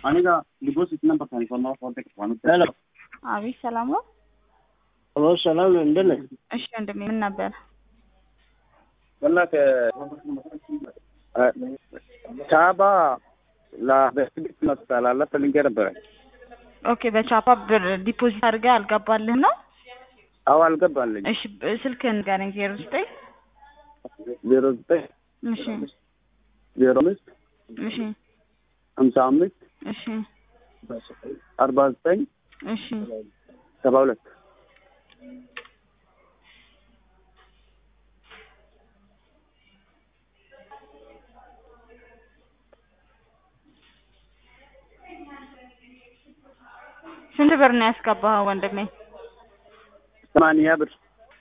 እኔ ጋር ዲፖዚት ነበር ታሪኮና ፎርቴክ ዋን ሄሎ አቤት ሰላም ነው? ሄሎ ሰላም ነው እንደት ነህ? እሺ ወንድሜ ምን ነበር? ወላሂ ቻባ ለበስቢት መጣላላ ፈልጌ ነበር። ኦኬ በቻፓ ብር ዲፖዚት አድርገህ አልገባልህ ነው? አዎ አልገባልኝ። እሺ ስልክህን ንገረኝ 09 09 እሺ 05 እሺ 55 እሺ 49 እሺ 72 ስንት ብር ነው ያስገባኸው ወንድሜ? 80 ብር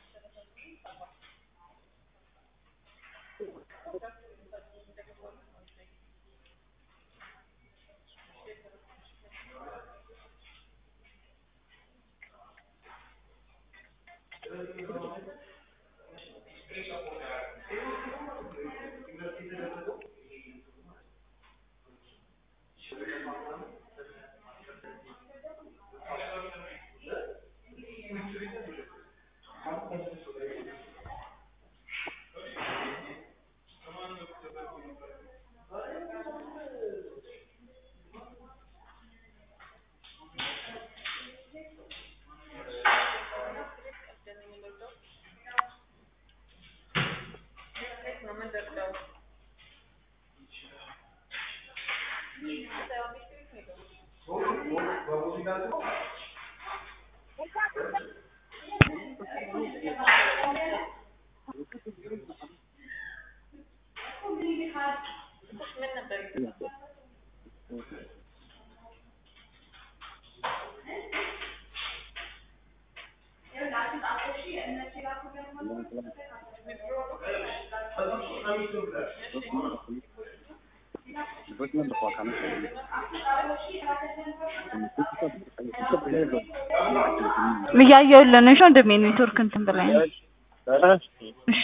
እያየሁልህ ነው። እሺ ወንድሜ ኔትወርክ እንትን ብላኝ ነው። እሺ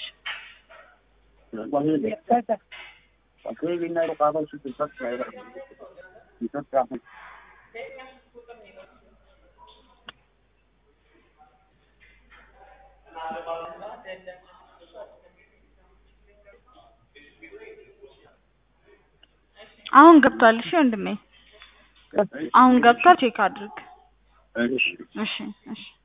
አሁን ገብቷል። እሺ ወንድሜ አሁን ገብቷል። ቼክ አድርግ። እሺ እሺ